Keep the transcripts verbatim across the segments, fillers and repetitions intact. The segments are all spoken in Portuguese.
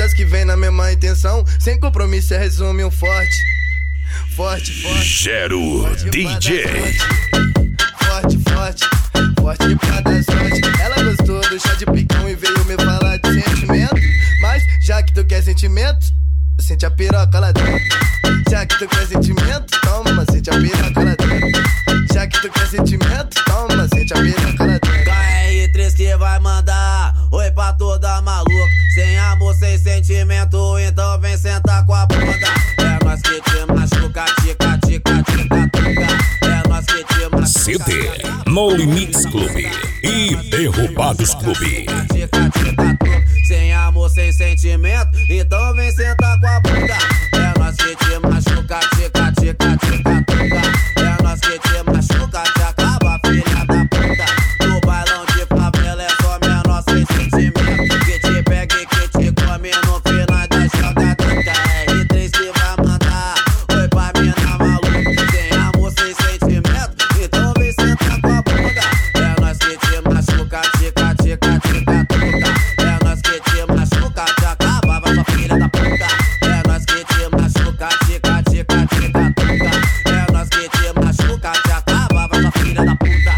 das que vem na mesma intenção, sem compromisso, é resume um forte. Forte, forte. Gero D J. Forte, forte. Forte pra dar sorte. Ela gostou do chá de picão e veio me falar de sentimento. Mas já que tu quer sentimento, sente a piroca lá dentro. Já que tu quer sentimento, toma, sente a piroca lá dentro. Já que tu quer sentimento, toma, sente a piroca lá dentro. K R três que vai mandar oi pra toda maluca. Sem amor, sem sentimento, então vem sentar com a bunda. É nós que te machuca, tica, tica, tica, tica. É nós que te machuca. C D No Limites Clube e Derrubados Clube. Tica, tica, tica. Sem amor, sem sentimento, então vem sentar com a bunda. É nós que te machuca, tica, tica, tica, tica. É nós que te machuca, te acaba, filha da puta. No bailão de favela é só menor sem sentimento. Que te pega e que te come no final da jogada. K R três que vai mandar oi pra mina maluca. Sem amor, sem sentimento, então vem sentar com a bunda. É nós que te machuca, tica, tica, tica, tica. É nós que te machuca, te acaba, vai sua filha da puta. É nós que te machuca, tica, tica, tica, tica. É nós que te machuca, te acaba, vai sua filha da puta.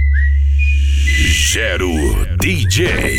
Gero D J.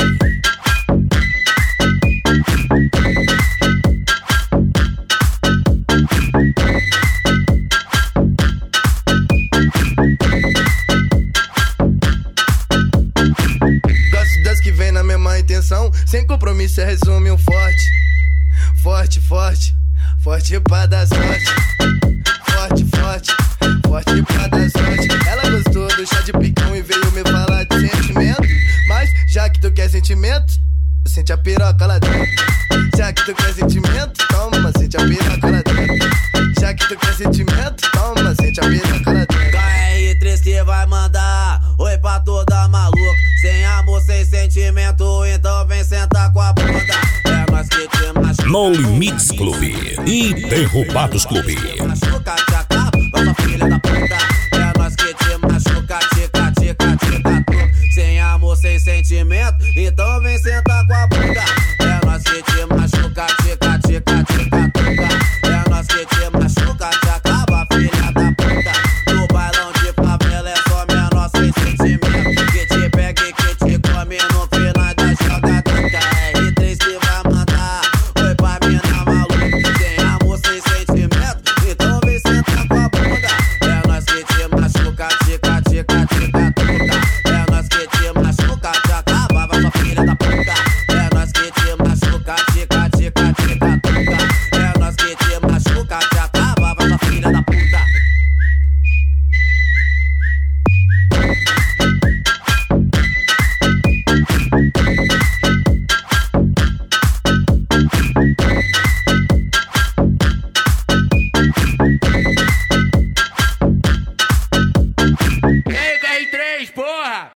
Gosto das que vem na mesma intenção, sem compromisso, é resume um forte. Forte, forte. Forte pra dar sorte. Forte, forte. Forte pra dar sorte. Ela gostou do chá de picão e veio me falar de sentimento. Mas já que tu quer sentimento, sente a piroca lá dentro. Já que tu quer sentimento, toma, sente a piroca lá dentro. Já que tu quer sentimento, toma, sente a piroca lá dentro. K R três que vai mandar oi pra toda maluca. Sem amor, sem sentimento, então vem sentar com a bunda. É nós que te machuca. No Limites Clube e Derrubados Clube. Machuca, te